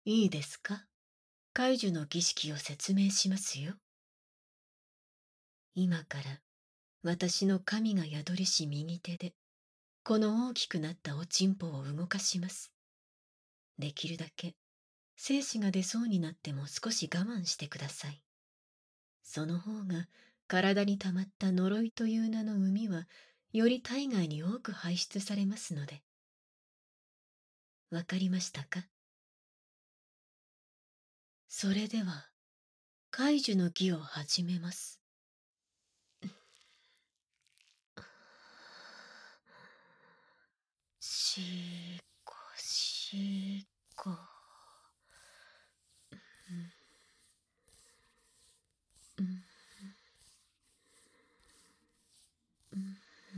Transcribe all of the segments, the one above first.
いいですか？解除の儀式を説明しますよ。今から私の神が宿りし右手で、この大きくなったおちんぽを動かします。できるだけ精子が出そうになっても少し我慢してください。その方が体に溜まった呪いという名の膿はより体外に多く排出されますので。わかりましたか？それでは解除の儀を始めます。しーこしーこ。うんうんうん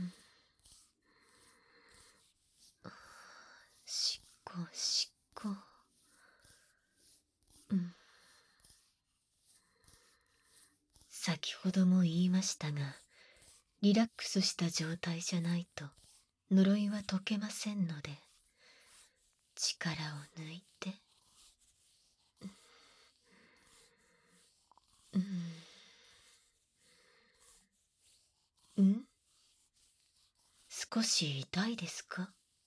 しっこしっこ。先ほども言いましたが、リラックスした状態じゃないと呪いは解けませんので、力を抜いて。ん少し痛いですか？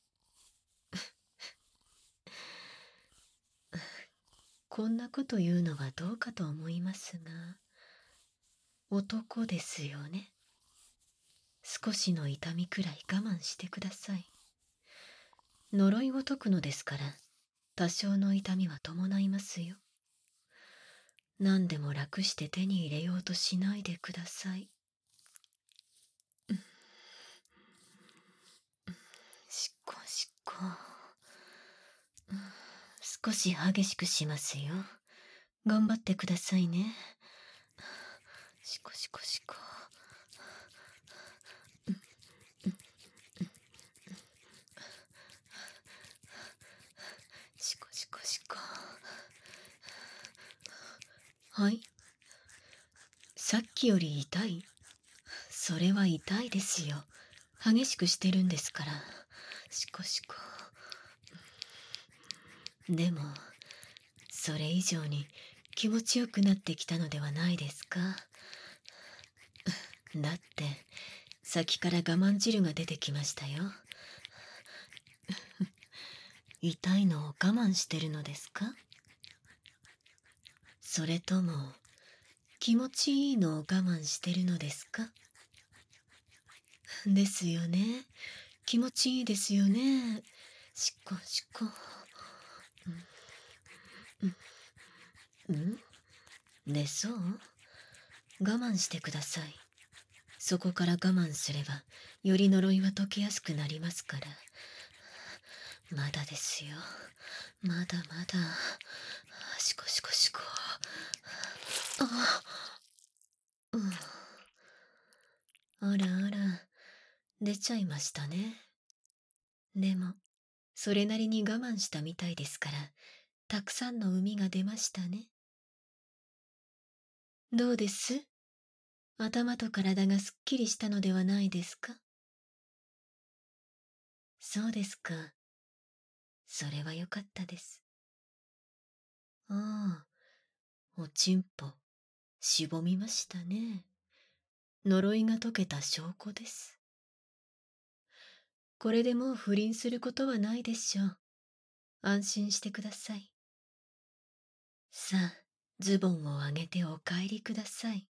こんなこと言うのはどうかと思いますが、男ですよね。少しの痛みくらい我慢してください。呪いを解くのですから、多少の痛みは伴いますよ。何でも楽して手に入れようとしないでください。しっこしっこ。少し激しくしますよ。頑張ってくださいね。しこしこしこ。しこしこしこ。はい。さっきより痛い？それは痛いですよ。激しくしてるんですから。しこしこ。でも、それ以上に気持ちよくなってきたのではないですか？だって、先から我慢汁が出てきましたよ。痛いのを我慢してるのですか？それとも、気持ちいいのを我慢してるのですか？ですよね。気持ちいいですよね。しっこしっこ。でそう？我慢してください。そこから我慢すれば、より呪いは解けやすくなりますから。まだですよ。まだまだ。しこしこしこ。あ、うん。あらあら、出ちゃいましたね。でも、それなりに我慢したみたいですから、たくさんの膿が出ましたね。どうです？頭と体がすっきりしたのではないですか？そうですか。それはよかったです。ああ、おちんぽ、しぼみましたね。呪いが解けた証拠です。これでもう不倫することはないでしょう。安心してください。さあ、ズボンを上げてお帰りください。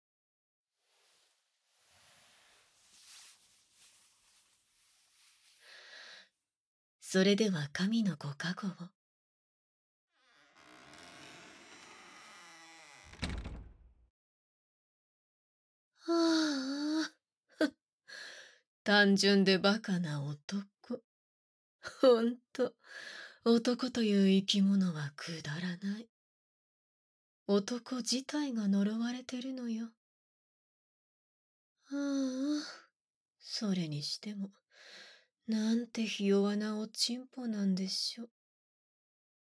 それでは神のご加護を。はあ、単純でバカな男。ほんと、男という生き物はくだらない。男自体が呪われてるのよ。ああ、それにしても、なんてひ弱なおちんぽなんでしょう。